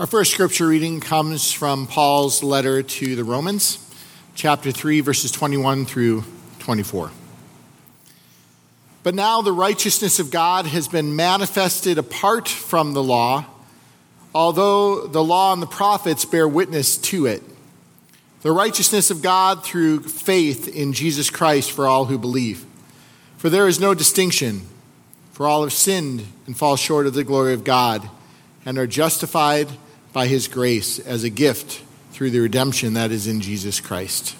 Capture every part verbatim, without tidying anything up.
Our first scripture reading comes from Paul's letter to the Romans, chapter three, verses twenty-one through twenty-four. But now the righteousness of God has been manifested apart from the law, although the law and the prophets bear witness to it. The righteousness of God through faith in Jesus Christ for all who believe. For there is no distinction, for all have sinned and fall short of the glory of God, and are justified by his grace as a gift through the redemption that is in Jesus Christ.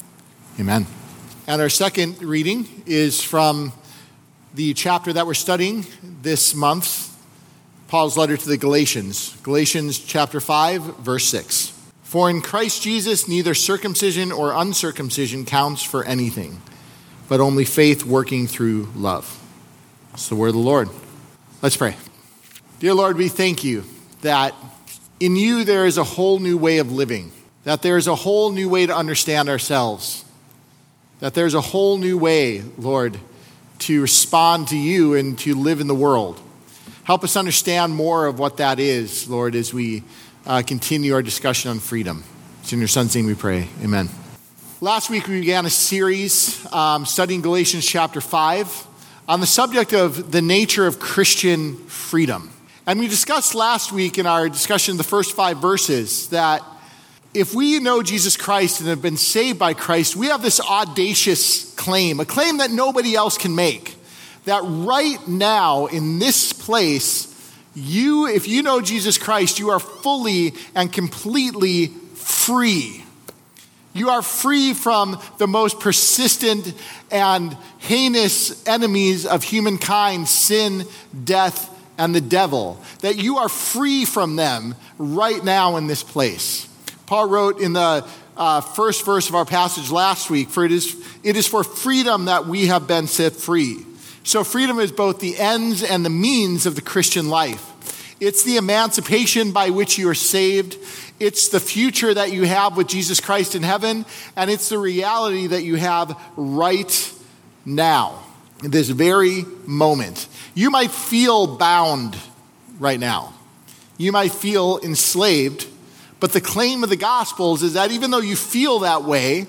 Amen. And our second reading is from the chapter that we're studying this month, Paul's letter to the Galatians. Galatians chapter five, verse six. For in Christ Jesus neither circumcision or uncircumcision counts for anything, but only faith working through love. It's the word of the Lord. Let's pray. Dear Lord, we thank you that in you there is a whole new way of living, that there is a whole new way to understand ourselves, that there's a whole new way, Lord, to respond to you and to live in the world. Help us understand more of what that is, Lord, as we uh, continue our discussion on freedom. It's in your Son's name we pray. Amen. Last week we began a series um, studying Galatians chapter five on the subject of the nature of Christian freedom. And we discussed last week in our discussion of the first five verses that if we know Jesus Christ and have been saved by Christ, we have this audacious claim, a claim that nobody else can make, that right now in this place, you, if you know Jesus Christ, you are fully and completely free. You are free from the most persistent and heinous enemies of humankind, sin, death, and the devil, that you are free from them right now in this place. Paul wrote in the uh, first verse of our passage last week, for it is, it is for freedom that we have been set free. So freedom is both the ends and the means of the Christian life. It's the emancipation by which you are saved. It's the future that you have with Jesus Christ in heaven. And it's the reality that you have right now, in this very moment. You might feel bound right now. You might feel enslaved. But the claim of the Gospels is that even though you feel that way,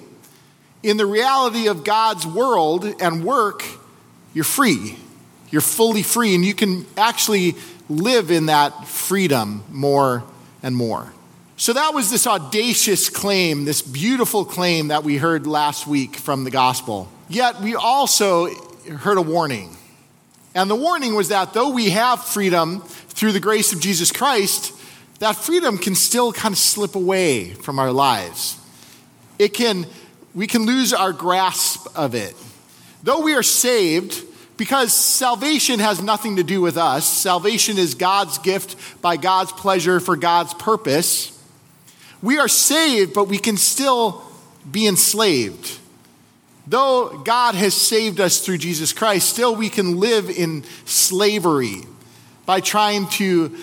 in the reality of God's world and work, you're free. You're fully free, and you can actually live in that freedom more and more. So that was this audacious claim, this beautiful claim that we heard last week from the Gospel. Yet we also heard a warning. And the warning was that though we have freedom through the grace of Jesus Christ, that freedom can still kind of slip away from our lives. It can, we can lose our grasp of it. Though we are saved, because salvation has nothing to do with us, salvation is God's gift by God's pleasure for God's purpose. We are saved, but we can still be enslaved. Though God has saved us through Jesus Christ, still we can live in slavery by trying to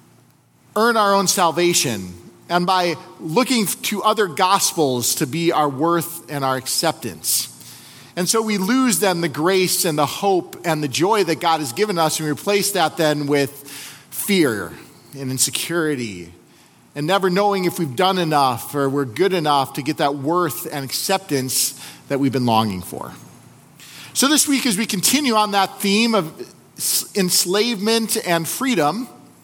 earn our own salvation and by looking to other gospels to be our worth and our acceptance. And so we lose then the grace and the hope and the joy that God has given us, and we replace that then with fear and insecurity and never knowing if we've done enough or we're good enough to get that worth and acceptance that we've been longing for. So this week, as we continue on that theme of enslavement and freedom,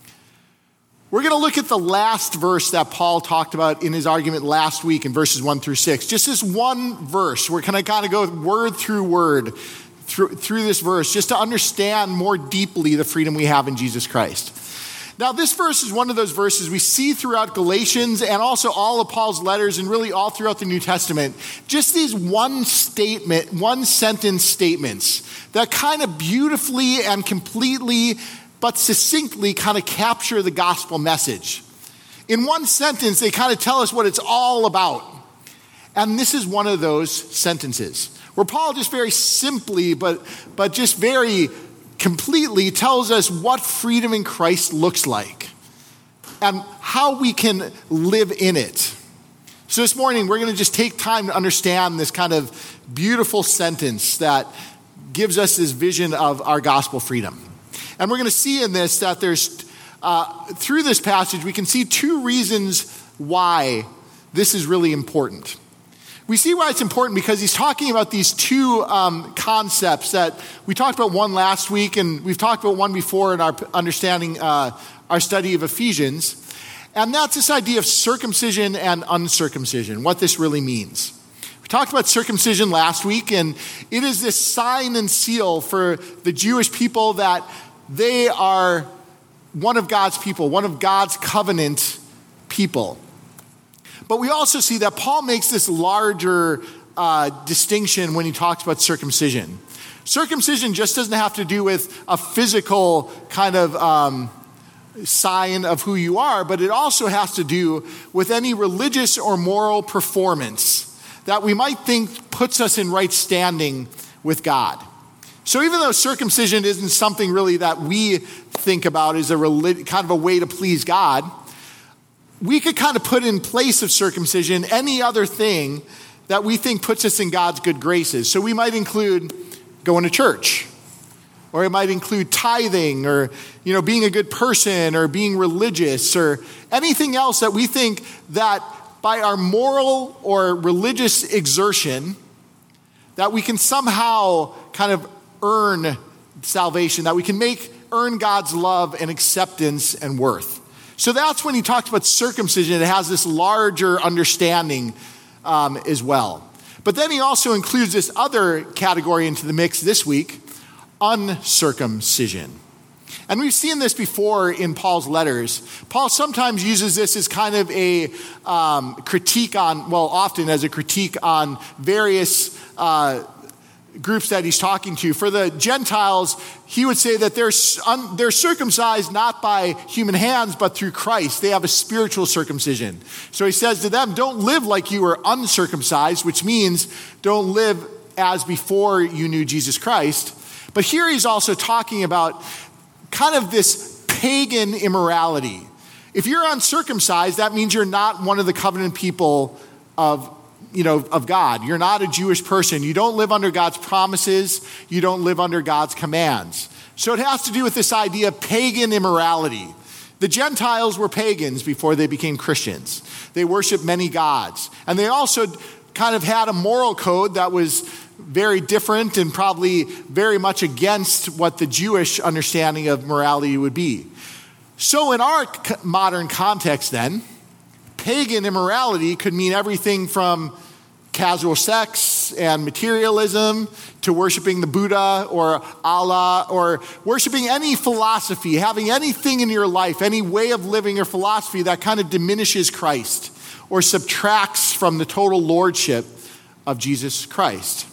we're going to look at the last verse that Paul talked about in his argument last week in verses one through six. Just this one verse. We're going to kind of go word through word through, through this verse just to understand more deeply the freedom we have in Jesus Christ. Now, this verse is one of those verses we see throughout Galatians and also all of Paul's letters and really all throughout the New Testament. Just these one statement, one sentence statements that kind of beautifully and completely but succinctly kind of capture the gospel message. In one sentence, they kind of tell us what it's all about. And this is one of those sentences where Paul just very simply, but, but just very completely tells us what freedom in Christ looks like and how we can live in it. So this morning, we're going to just take time to understand this kind of beautiful sentence that gives us this vision of our gospel freedom. And we're going to see in this that there's uh, through this passage, we can see two reasons why this is really important. We see why it's important because he's talking about these two um, concepts that we talked about one last week, and we've talked about one before in our understanding, uh, our study of Ephesians. And that's this idea of circumcision and uncircumcision, what this really means. We talked about circumcision last week, and it is this sign and seal for the Jewish people that they are one of God's people, one of God's covenant people. But we also see that Paul makes this larger uh, distinction when he talks about circumcision. Circumcision just doesn't have to do with a physical kind of um, sign of who you are, but it also has to do with any religious or moral performance that we might think puts us in right standing with God. So even though circumcision isn't something really that we think about as a relig- kind of a way to please God, we could kind of put in place of circumcision any other thing that we think puts us in God's good graces. So we might include going to church, or it might include tithing, or you know, being a good person, or being religious, or anything else that we think that by our moral or religious exertion, that we can somehow kind of earn salvation, that we can make, earn God's love and acceptance and worth. So that's when he talks about circumcision. It has this larger understanding um, as well. But then he also includes this other category into the mix this week, uncircumcision. And we've seen this before in Paul's letters. Paul sometimes uses this as kind of a um, critique on, well, often as a critique on various uh, groups that he's talking to. For the Gentiles, he would say that they're, un, they're circumcised not by human hands, but through Christ. They have a spiritual circumcision. So he says to them, don't live like you were uncircumcised, which means don't live as before you knew Jesus Christ. But here he's also talking about kind of this pagan immorality. If you're uncircumcised, that means you're not one of the covenant people of, you know, of God. You're not a Jewish person. You don't live under God's promises. You don't live under God's commands. So it has to do with this idea of pagan immorality. The Gentiles were pagans before they became Christians. They worshiped many gods. And they also kind of had a moral code that was very different and probably very much against what the Jewish understanding of morality would be. So in our modern context then, pagan immorality could mean everything from casual sex and materialism to worshiping the Buddha or Allah, or worshiping any philosophy, having anything in your life, any way of living or philosophy that kind of diminishes Christ or subtracts from the total lordship of Jesus Christ.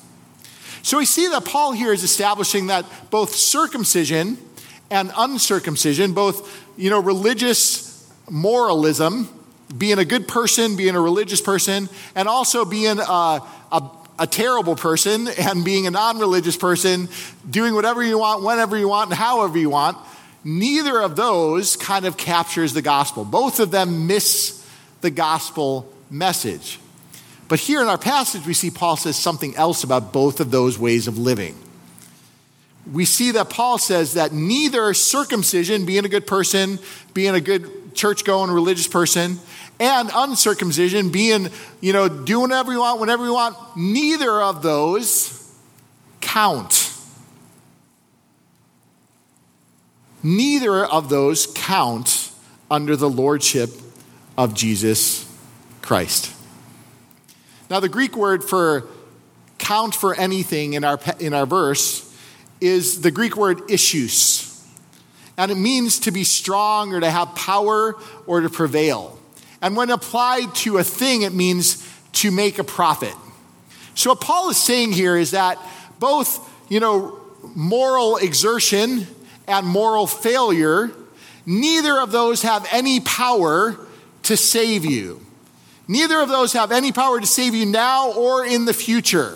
So we see that Paul here is establishing that both circumcision and uncircumcision, both, you know, religious moralism, being a good person, being a religious person, and also being a, a, a terrible person and being a non-religious person, doing whatever you want, whenever you want, and however you want, neither of those kind of captures the gospel. Both of them miss the gospel message. But here in our passage, we see Paul says something else about both of those ways of living. We see that Paul says that neither circumcision, being a good person, being a good church-going religious person, and uncircumcision, being, you know, doing whatever you want, whenever you want, neither of those count. Neither of those count under the lordship of Jesus Christ. Now, the Greek word for count for anything in our in our verse is the Greek word issues. And it means to be strong or to have power or to prevail. And when applied to a thing, it means to make a profit. So what Paul is saying here is that both, you know, moral exertion and moral failure, neither of those have any power to save you. Neither of those have any power to save you now or in the future.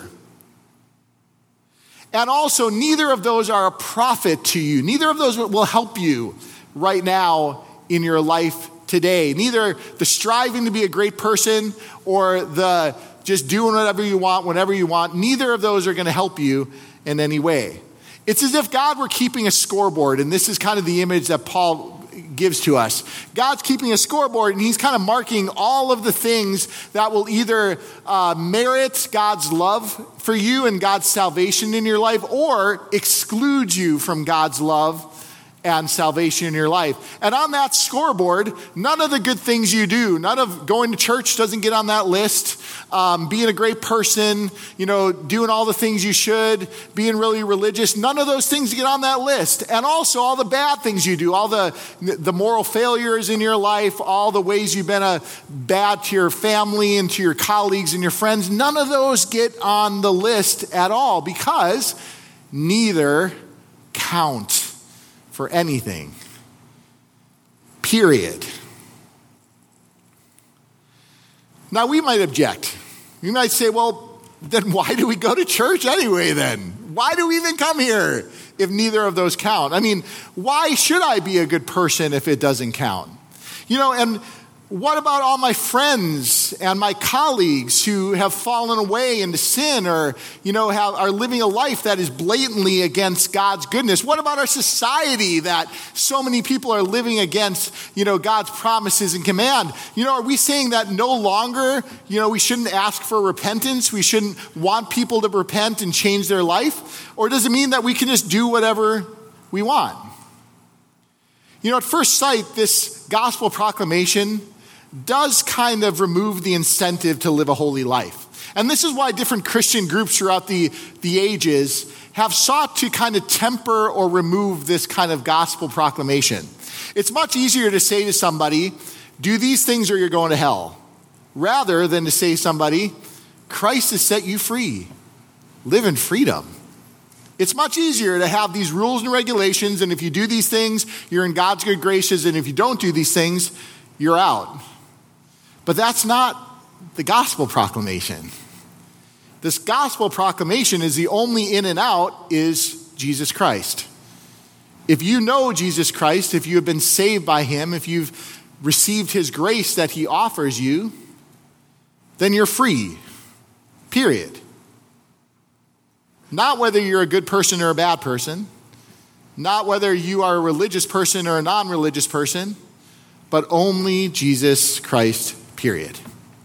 And also, neither of those are a profit to you. Neither of those will help you right now in your life today. Neither the striving to be a great person or the just doing whatever you want, whenever you want, neither of those are going to help you in any way. It's as if God were keeping a scoreboard, and this is kind of the image that Paul gives to us. God's keeping a scoreboard, and he's kind of marking all of the things that will either uh, merit God's love for you and God's salvation in your life, or exclude you from God's love and salvation in your life. And on that scoreboard, none of the good things you do, none of going to church doesn't get on that list. Um, being a great person, you know, doing all the things you should, being really religious, none of those things get on that list. And also all the bad things you do, all the, the moral failures in your life, all the ways you've been a bad to your family and to your colleagues and your friends, none of those get on the list at all, because neither count for anything. Period. Now, we might object. We might say, well, then why do we go to church anyway then? Why do we even come here if neither of those count? I mean, why should I be a good person if it doesn't count? You know, and what about all my friends and my colleagues who have fallen away into sin, or, you know, have, are living a life that is blatantly against God's goodness? What about our society that so many people are living against, you know, God's promises and command? You know, are we saying that no longer, you know, we shouldn't ask for repentance? We shouldn't want people to repent and change their life? Or does it mean that we can just do whatever we want? You know, at first sight, this gospel proclamation does kind of remove the incentive to live a holy life. And this is why different Christian groups throughout the, the ages have sought to kind of temper or remove this kind of gospel proclamation. It's much easier to say to somebody, do these things or you're going to hell, rather than to say to somebody, Christ has set you free. Live in freedom. It's much easier to have these rules and regulations, and if you do these things, you're in God's good graces, and if you don't do these things, you're out. But that's not the gospel proclamation. This gospel proclamation is the only in and out is Jesus Christ. If you know Jesus Christ, if you have been saved by him, if you've received his grace that he offers you, then you're free, period. Not whether you're a good person or a bad person, not whether you are a religious person or a non-religious person, but only Jesus Christ, period.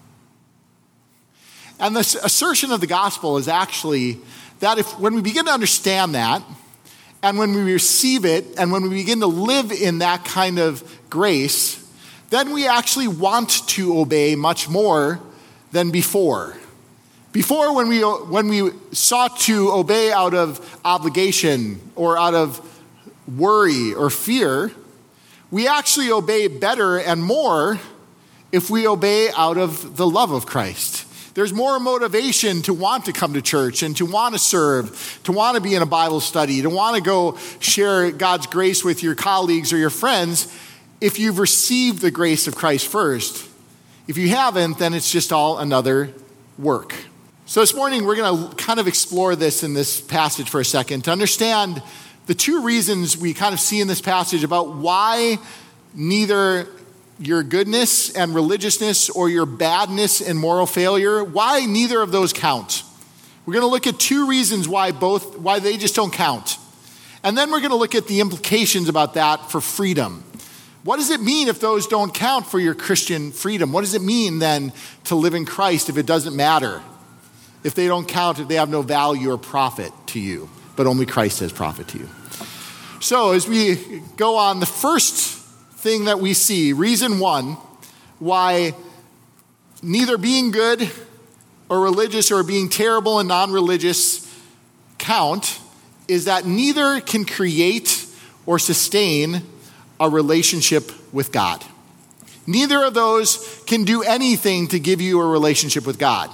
And the assertion of the gospel is actually that if when we begin to understand that, and when we receive it, and when we begin to live in that kind of grace, then we actually want to obey much more than before. Before, when we when we sought to obey out of obligation or out of worry or fear, we actually obey better and more if we obey out of the love of Christ. There's more motivation to want to come to church and to want to serve, to want to be in a Bible study, to want to go share God's grace with your colleagues or your friends if you've received the grace of Christ first. If you haven't, then it's just all another work. So this morning, we're going to kind of explore this in this passage for a second to understand the two reasons we kind of see in this passage about why neither your goodness and religiousness or your badness and moral failure, why neither of those count. We're going to look at two reasons why both, why they just don't count. And then we're going to look at the implications about that for freedom. What does it mean if those don't count for your Christian freedom? What does it mean then to live in Christ if it doesn't matter? If they don't count, if they have no value or profit to you, but only Christ has profit to you. So as we go on, the first thing that we see, reason one, why neither being good or religious or being terrible and non-religious count, is that neither can create or sustain a relationship with God. Neither of those can do anything to give you a relationship with God.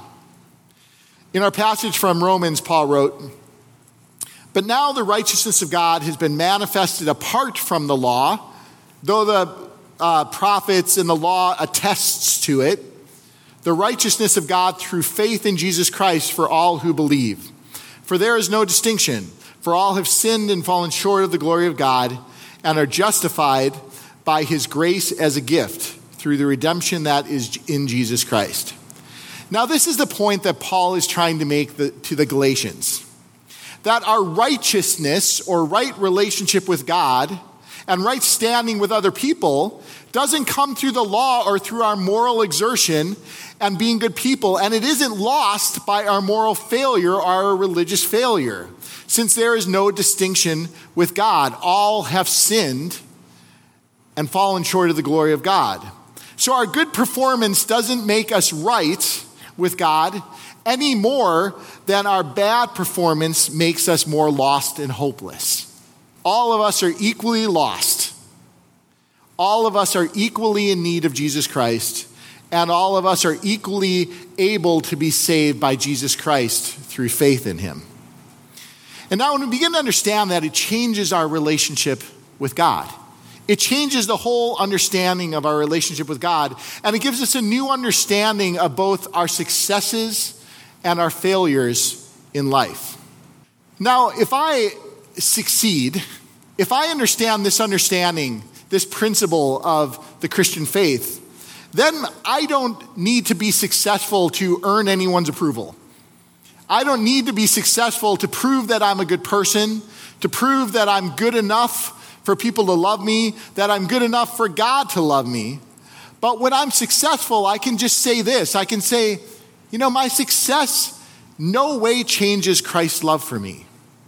In our passage from Romans, Paul wrote, "But now the righteousness of God has been manifested apart from the law, though the uh, prophets and the law attests to it, the righteousness of God through faith in Jesus Christ for all who believe. For there is no distinction, for all have sinned and fallen short of the glory of God and are justified by his grace as a gift through the redemption that is in Jesus Christ." Now, this is the point that Paul is trying to make the, to the Galatians, that our righteousness or right relationship with God and right standing with other people doesn't come through the law or through our moral exertion and being good people, and it isn't lost by our moral failure or our religious failure, since there is no distinction with God. All have sinned and fallen short of the glory of God. So our good performance doesn't make us right with God any more than our bad performance makes us more lost and hopeless. All of us are equally lost. All of us are equally in need of Jesus Christ, and all of us are equally able to be saved by Jesus Christ through faith in him. And now when we begin to understand that, it changes our relationship with God. It changes the whole understanding of our relationship with God, and it gives us a new understanding of both our successes and our failures in life. Now, if I succeed, if I understand this understanding, this principle of the Christian faith, then I don't need to be successful to earn anyone's approval. I don't need to be successful to prove that I'm a good person, to prove that I'm good enough for people to love me, that I'm good enough for God to love me. But when I'm successful, I can just say this. I can say, you know, my success no way changes Christ's love for me.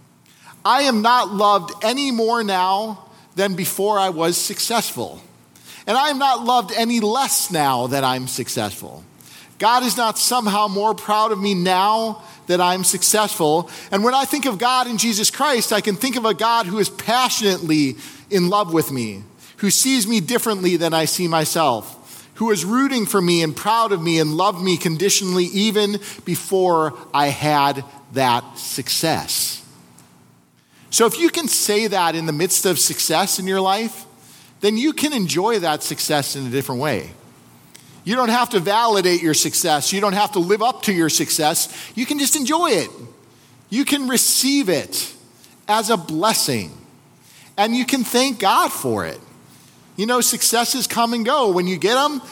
I am not loved any more now than before I was successful. And I am not loved any less now that I'm successful. God is not somehow more proud of me now that I'm successful. And when I think of God in Jesus Christ, I can think of a God who is passionately in love with me, who sees me differently than I see myself, who is rooting for me and proud of me and loved me conditionally even before I had that success. So if you can say that in the midst of success in your life, then you can enjoy that success in a different way. You don't have to validate your success. You don't have to live up to your success. You can just enjoy it. You can receive it as a blessing. And you can thank God for it. You know, successes come and go. When you get them,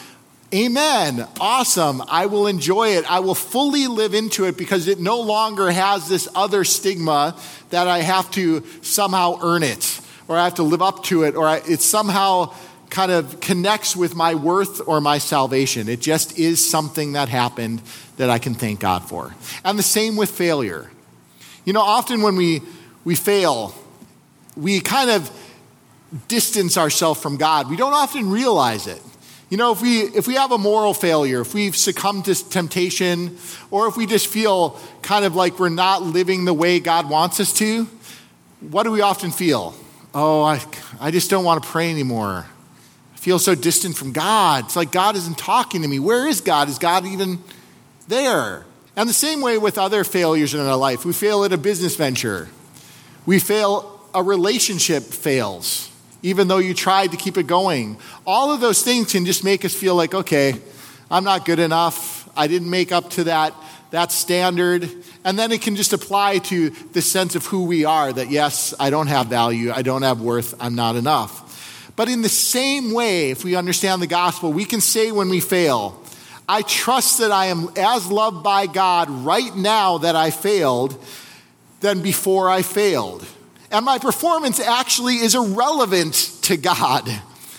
amen, awesome. I will enjoy it. I will fully live into it because it no longer has this other stigma that I have to somehow earn it, or I have to live up to it, or I, it's somehow kind of connects with my worth or my salvation. It just is something that happened that I can thank God for. And the same with failure. You know, often when we, we fail, we kind of distance ourselves from God. We don't often realize it. You know, if we if we have a moral failure, if we've succumbed to temptation, or if we just feel kind of like we're not living the way God wants us to, what do we often feel? Oh, I, I just don't want to pray anymore. I feel so distant from God. It's like God isn't talking to me. Where is God? Is God even there? And the same way with other failures in our life. We fail at a business venture. We fail, a relationship fails, even though you tried to keep it going. All of those things can just make us feel like, okay, I'm not good enough. I didn't make up to that, that standard. And then it can just apply to the sense of who we are, that yes, I don't have value, I don't have worth, I'm not enough. But in the same way, if we understand the gospel, we can say when we fail, I trust that I am as loved by God right now that I failed than before I failed. And my performance actually is irrelevant to God.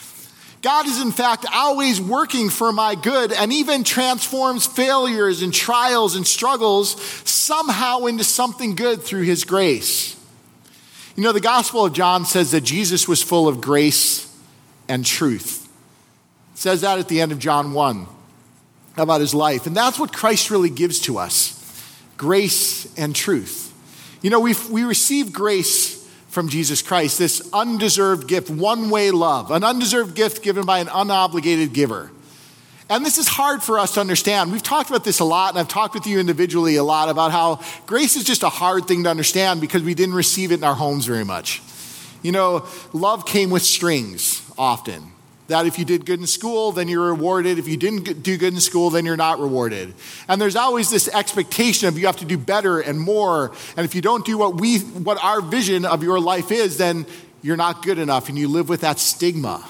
God is in fact always working for my good and even transforms failures and trials and struggles somehow into something good through his grace. You know, the Gospel of John says that Jesus was full of grace and truth. It says that at the end of John one about his life. And that's what Christ really gives to us, grace and truth. You know, we we receive grace from Jesus Christ, this undeserved gift, one-way love, an undeserved gift given by an unobligated giver. And this is hard for us to understand. We've talked about this a lot, and I've talked with you individually a lot about how grace is just a hard thing to understand because we didn't receive it in our homes very much. You know, love came with strings often. That if you did good in school, then you're rewarded. If you didn't do good in school, then you're not rewarded. And there's always this expectation of you have to do better and more. And if you don't do what we, what our vision of your life is, then you're not good enough, and you live with that stigma.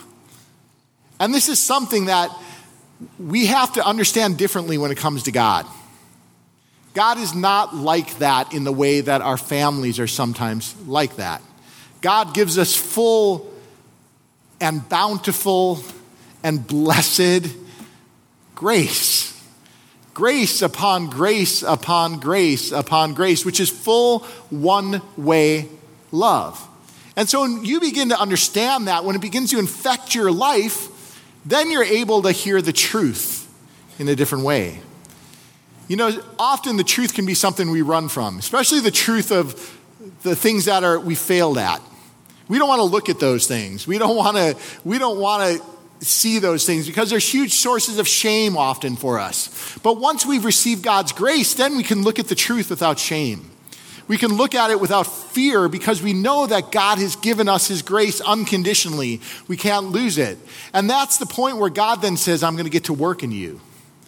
And this is something that we have to understand differently when it comes to God. God is not like that in the way that our families are sometimes like that. God gives us full and bountiful and blessed grace. Grace upon grace upon grace upon grace, which is full one-way love. And so when you begin to understand that, when it begins to infect your life, then you're able to hear the truth in a different way. You know, often the truth can be something we run from, especially the truth of the things that are we failed at. We don't want to look at those things. We don't want to, we don't want to see those things because they're huge sources of shame often for us. But once we've received God's grace, then we can look at the truth without shame. We can look at it without fear because we know that God has given us his grace unconditionally. We can't lose it. And that's the point where God then says, I'm going to get to work in you.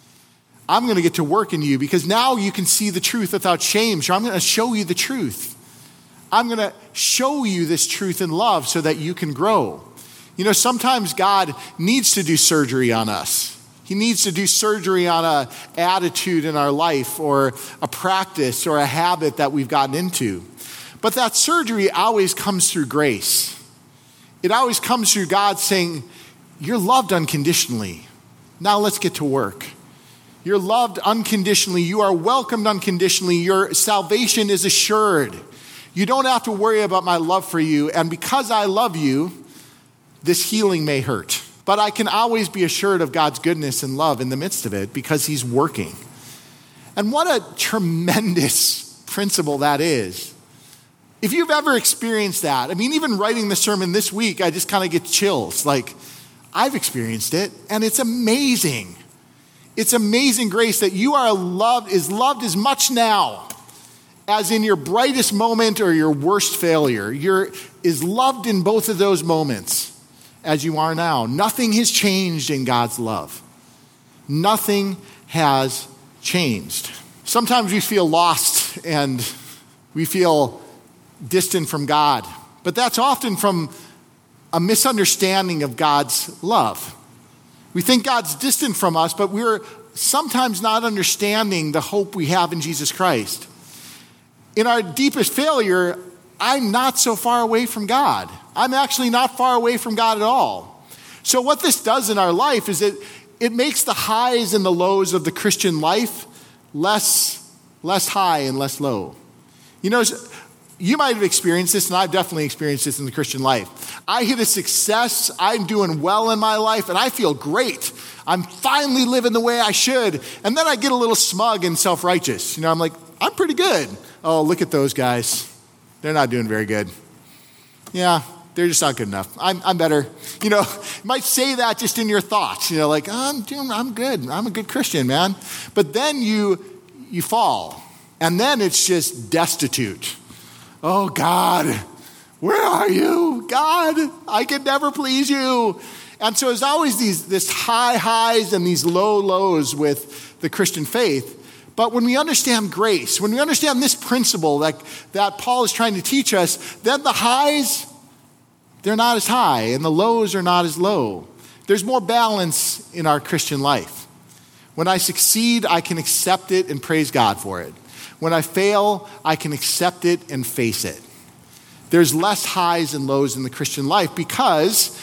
I'm going to get to work in you because now you can see the truth without shame. So I'm going to show you the truth. I'm going to show you this truth in love so that you can grow. You know, sometimes God needs to do surgery on us. He needs to do surgery on an attitude in our life or a practice or a habit that we've gotten into. But that surgery always comes through grace. It always comes through God saying, you're loved unconditionally. Now let's get to work. You're loved unconditionally. You are welcomed unconditionally. Your salvation is assured. You don't have to worry about my love for you. And because I love you, this healing may hurt. But I can always be assured of God's goodness and love in the midst of it because he's working. And what a tremendous principle that is. If you've ever experienced that, I mean, even writing the sermon this week, I just kind of get chills. Like, I've experienced it, and it's amazing. It's amazing grace that you are loved, is loved as much now as in your brightest moment or your worst failure. You're is loved in both of those moments as you are now. Nothing has changed in God's love. Nothing has changed. Sometimes we feel lost and we feel distant from God, but that's often from a misunderstanding of God's love. We think God's distant from us, but we're sometimes not understanding the hope we have in Jesus Christ. In our deepest failure, I'm not so far away from God. I'm actually not far away from God at all. So what this does in our life is it, it makes the highs and the lows of the Christian life less, less high and less low. You know, you might have experienced this, and I've definitely experienced this in the Christian life. I hit a success, I'm doing well in my life, and I feel great. I'm finally living the way I should. And then I get a little smug and self-righteous. You know, I'm like, I'm pretty good. Oh, look at those guys. They're not doing very good. Yeah, they're just not good enough. I'm, I'm better. You know, you might say that just in your thoughts. You know, like, oh, I'm doing, I'm good. I'm a good Christian, man. But then you you fall, and then it's just destitute. Oh, God, where are you? God, I can never please you. And so there's always these this high highs and these low lows with the Christian faith. But when we understand grace, when we understand this principle that, that Paul is trying to teach us, then the highs, they're not as high, and the lows are not as low. There's more balance in our Christian life. When I succeed, I can accept it and praise God for it. When I fail, I can accept it and face it. There's less highs and lows in the Christian life because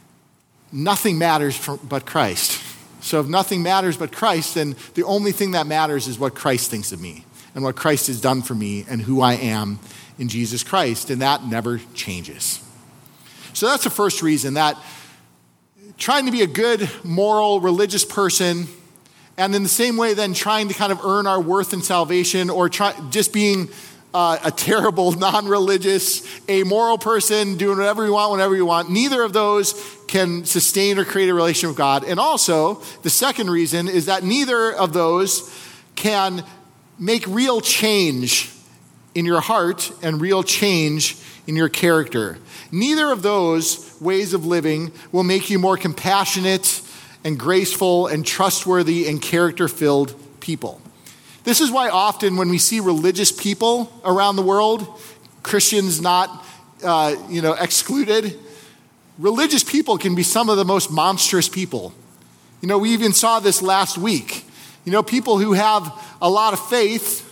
nothing matters but Christ. So if nothing matters but Christ, then the only thing that matters is what Christ thinks of me and what Christ has done for me and who I am in Jesus Christ, and that never changes. So that's the first reason, that trying to be a good, moral, religious person, and in the same way then trying to kind of earn our worth in salvation, or try, just being uh, a terrible, non-religious, amoral person, doing whatever you want, whenever you want, neither of those can sustain or create a relationship with God. And also, the second reason is that neither of those can make real change in your heart and real change in your character. Neither of those ways of living will make you more compassionate and graceful and trustworthy and character-filled people. This is why often when we see religious people around the world, Christians not uh, you know, excluded, religious people can be some of the most monstrous people. You know, we even saw this last week. You know, people who have a lot of faith,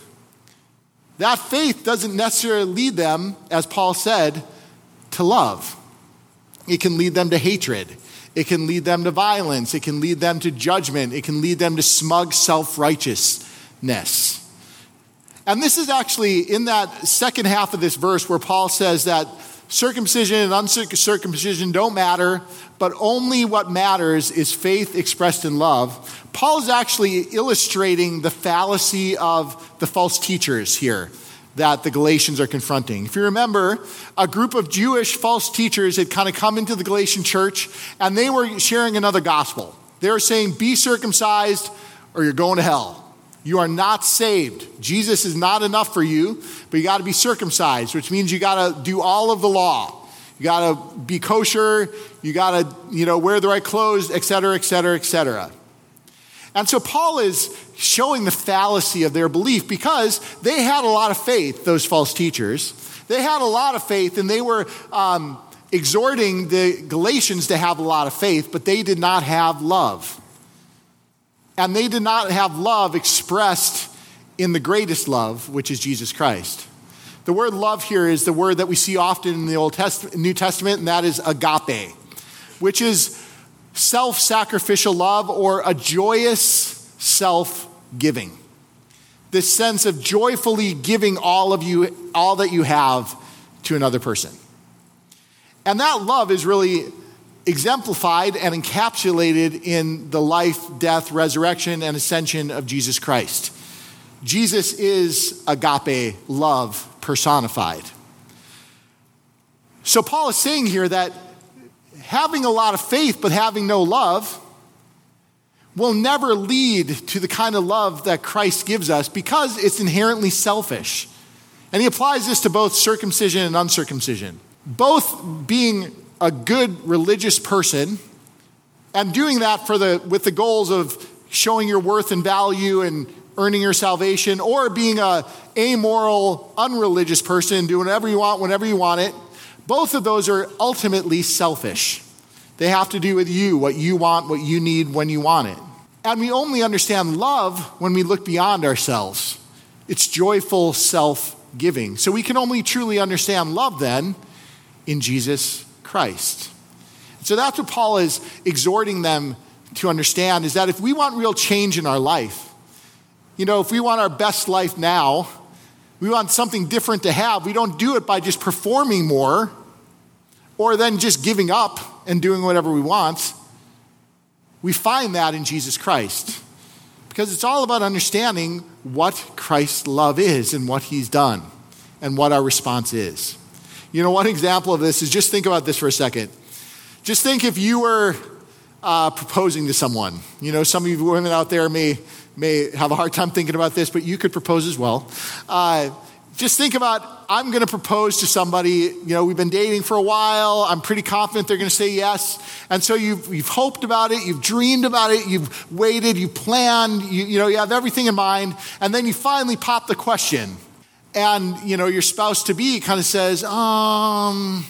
that faith doesn't necessarily lead them, as Paul said, to love. It can lead them to hatred. It can lead them to violence. It can lead them to judgment. It can lead them to smug self-righteousness. And this is actually in that second half of this verse where Paul says that circumcision and uncircumcision don't matter, but only what matters is faith expressed in love. Paul is actually illustrating the fallacy of the false teachers here that the Galatians are confronting. If you remember, a group of Jewish false teachers had kind of come into the Galatian church, and they were sharing another gospel. They were saying, be circumcised or you're going to hell. You are not saved. Jesus is not enough for you, but you got to be circumcised, which means you got to do all of the law. You got to be kosher. You got to, you know, wear the right clothes, et cetera, et cetera, et cetera. And so Paul is showing the fallacy of their belief because they had a lot of faith, those false teachers. They had a lot of faith, and they were um, exhorting the Galatians to have a lot of faith, but they did not have love. And they did not have love expressed in the greatest love, which is Jesus Christ. The word love here is the word that we see often in the Old Testament, New Testament, and that is agape, which is self-sacrificial love or a joyous self-giving. This sense of joyfully giving all of you, all that you have to another person. And that love is really exemplified and encapsulated in the life, death, resurrection, and ascension of Jesus Christ. Jesus is agape love personified. So Paul is saying here that having a lot of faith but having no love will never lead to the kind of love that Christ gives us because it's inherently selfish. And he applies this to both circumcision and uncircumcision. Both being a good religious person and doing that for the with the goals of showing your worth and value and earning your salvation, or being a amoral, unreligious person, doing whatever you want, whenever you want it. Both of those are ultimately selfish. They have to do with you, what you want, what you need, when you want it. And we only understand love when we look beyond ourselves. It's joyful self-giving. So we can only truly understand love then in Jesus Christ. So that's what Paul is exhorting them to understand, is that if we want real change in our life, you know, if we want our best life now, we want something different to have, we don't do it by just performing more or then just giving up and doing whatever we want. We find that in Jesus Christ because it's all about understanding what Christ's love is and what he's done and what our response is. You know, one example of this is, just think about this for a second. Just think if you were uh, proposing to someone. You know, some of you women out there may may have a hard time thinking about this, but you could propose as well. Uh, just think about, I'm going to propose to somebody. You know, we've been dating for a while. I'm pretty confident they're going to say yes. And so you've you've hoped about it. You've dreamed about it. You've waited. You planned. You, you know, you have everything in mind. And then you finally pop the question. And, you know, your spouse-to-be kind of says, um,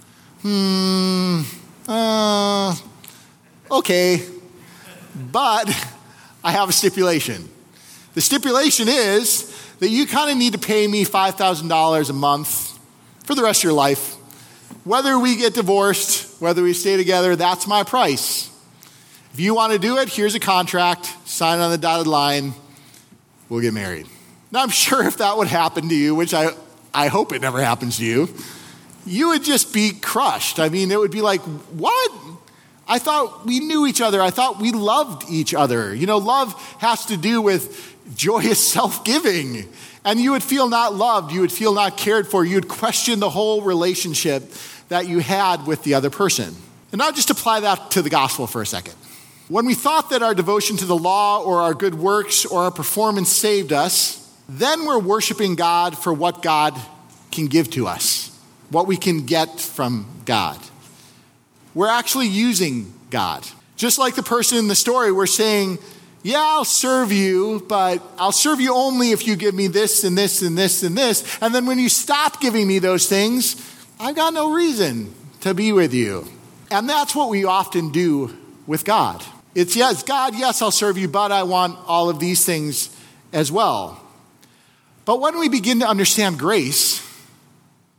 hmm, uh, okay, but I have a stipulation. The stipulation is that you kind of need to pay me five thousand dollars a month for the rest of your life. Whether we get divorced, whether we stay together, that's my price. If you want to do it, here's a contract, sign on the dotted line, we'll get married. Now, I'm sure if that would happen to you, which I, I hope it never happens to you, you would just be crushed. I mean, it would be like, what? I thought we knew each other. I thought we loved each other. You know, love has to do with joyous self-giving. And you would feel not loved. You would feel not cared for. You would question the whole relationship that you had with the other person. And now just apply that to the gospel for a second. When we thought that our devotion to the law or our good works or our performance saved us, then we're worshiping God for what God can give to us, what we can get from God. We're actually using God. Just like the person in the story, we're saying, yeah, I'll serve you, but I'll serve you only if you give me this and this and this and this. And then when you stop giving me those things, I've got no reason to be with you. And that's what we often do with God. It's, yes, God, yes, I'll serve you, but I want all of these things as well. But when we begin to understand grace,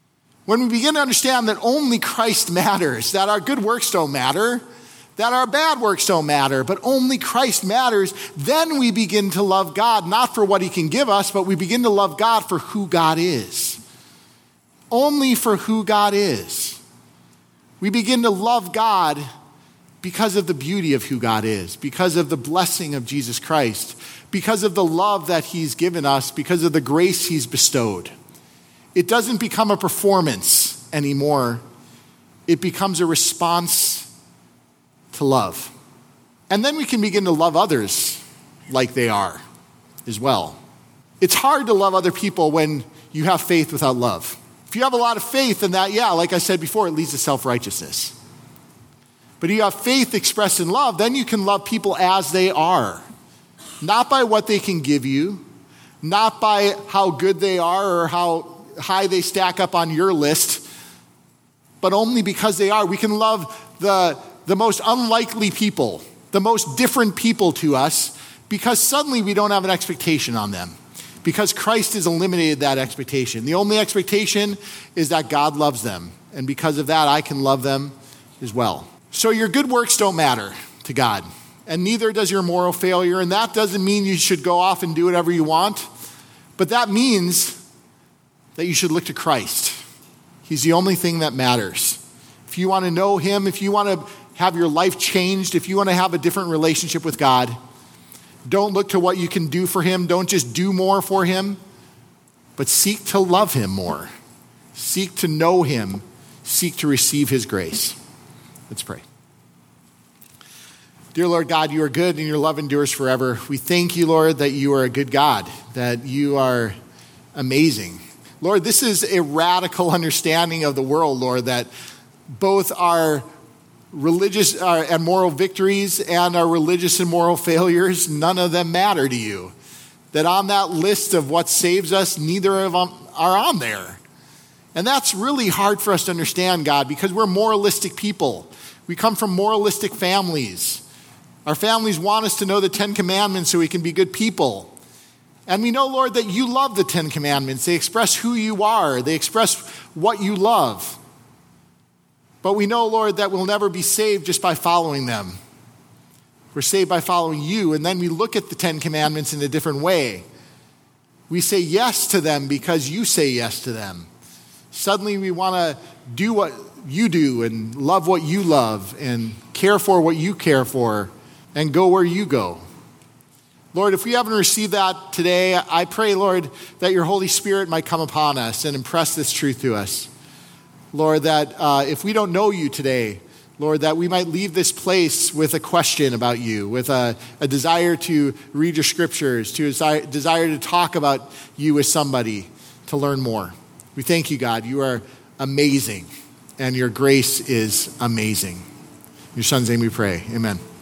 when we begin to understand that only Christ matters, that our good works don't matter, that our bad works don't matter, but only Christ matters, then we begin to love God, not for what he can give us, but we begin to love God for who God is. Only for who God is. We begin to love God because of the beauty of who God is, because of the blessing of Jesus Christ, because of the love that he's given us, because of the grace he's bestowed. It doesn't become a performance anymore. It becomes a response to love. And then we can begin to love others like they are as well. It's hard to love other people when you have faith without love. If you have a lot of faith in that, yeah, like I said before, it leads to self-righteousness. But if you have faith expressed in love, then you can love people as they are. Not by what they can give you, not by how good they are or how high they stack up on your list, but only because they are. We can love the, the most unlikely people, the most different people to us, because suddenly we don't have an expectation on them. Because Christ has eliminated that expectation. The only expectation is that God loves them. And because of that, I can love them as well. So your good works don't matter to God. And neither does your moral failure. And that doesn't mean you should go off and do whatever you want. But that means that you should look to Christ. He's the only thing that matters. If you want to know him, if you want to have your life changed, if you want to have a different relationship with God, don't look to what you can do for him. Don't just do more for him, but seek to love him more. Seek to know him. Seek to receive his grace. Let's pray. Dear Lord God, you are good and your love endures forever. We thank you, Lord, that you are a good God, that you are amazing. Lord, this is a radical understanding of the world, Lord, that both our religious uh, and moral victories and our religious and moral failures, none of them matter to you. That on that list of what saves us, neither of them are on there. And that's really hard for us to understand, God, because we're moralistic people. We come from moralistic families. Our families want us to know the Ten Commandments so we can be good people. And we know, Lord, that you love the Ten Commandments. They express who you are. They express what you love. But we know, Lord, that we'll never be saved just by following them. We're saved by following you. And then we look at the Ten Commandments in a different way. We say yes to them because you say yes to them. Suddenly we want to do what you do and love what you love and care for what you care for and go where you go. Lord, if we haven't received that today, I pray, Lord, that your Holy Spirit might come upon us and impress this truth to us. Lord, that uh, if we don't know you today, Lord, that we might leave this place with a question about you, with a, a desire to read your scriptures, to a desire to talk about you with somebody, to learn more. We thank you, God. You are amazing, and your grace is amazing. In your son's name we pray. Amen.